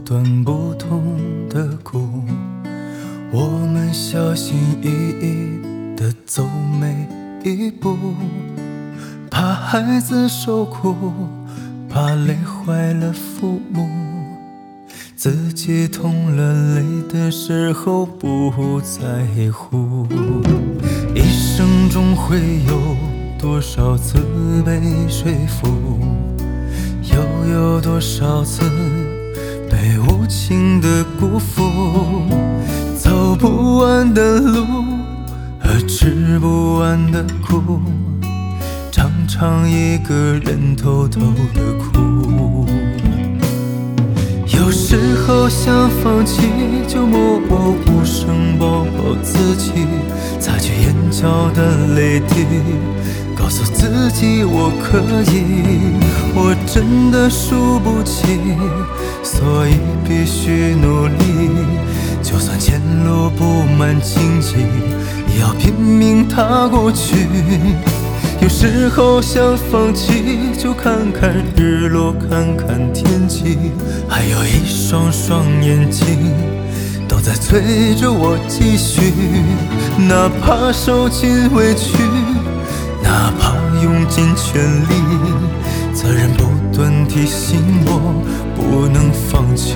段不同的苦，我们小心翼翼地走每一步，怕孩子受苦，怕累坏了父母，自己痛了累的时候不在乎。一生中会有多少次被说服，又有多少次被无情的辜负，走不完的路和吃不完的苦，常常一个人偷偷的哭。有时候想放弃，就默默无声抱抱自己，擦去眼角的泪滴，告诉自己我可以。我真的输不起，所以必须努力，就算前路布满荆棘，也要拼命踏过去。有时候想放弃，就看看日落，看看天气，还有一双双眼睛都在催着我继续。哪怕受尽委屈，哪怕用尽全力，责任不断提醒我不能放弃。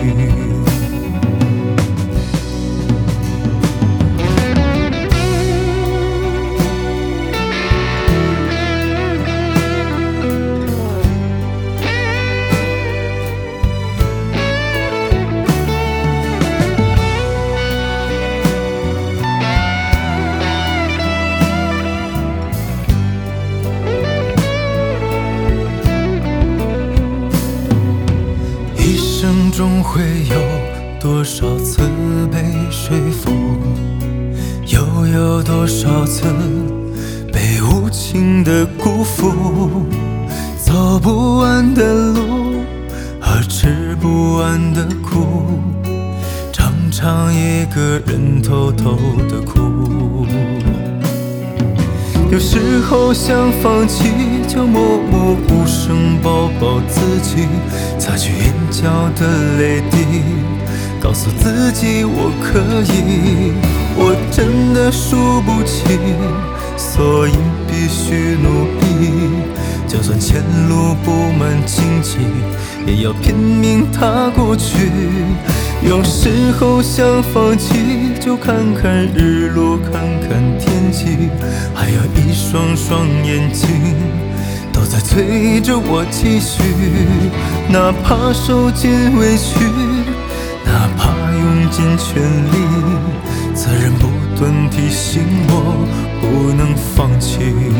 一生中会有多少次被说服，又有多少次被无情的辜负，走不完的路和吃不完的苦，常常一个人偷偷的哭。有时候想放弃，就默默无声抱抱自己，擦去眼角的泪滴，告诉自己我可以。我真的输不起，所以必须努力，就算前路布满荆棘，也要拼命踏过去。有时候想放弃，就看看日落，看看天气，还有一双双眼睛都在催着我继续。哪怕受尽委屈，哪怕用尽全力，责任不断提醒我不能放弃。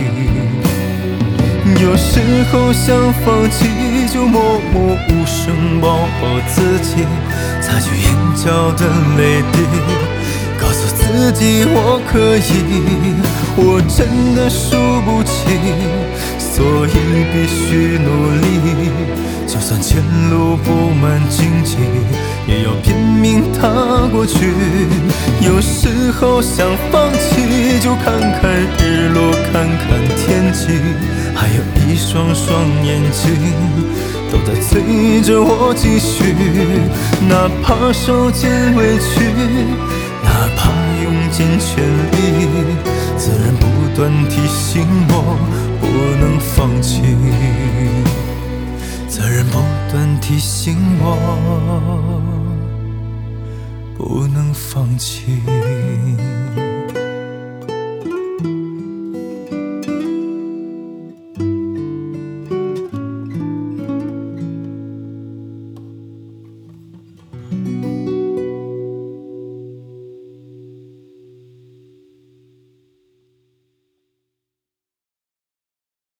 有时候想放弃，就默默无声抱抱自己，擦去眼角的泪滴，告诉自己我可以。我真的输不起，所以必须努力，就算前路布满荆棘，也要拼命踏过去。有时候想放弃，就看看日落，看看天气，还有一双双眼睛都在催着我继续。哪怕受尽委屈，哪怕用尽全力，责任不断提醒我不能放弃，责任不断提醒我不能放弃。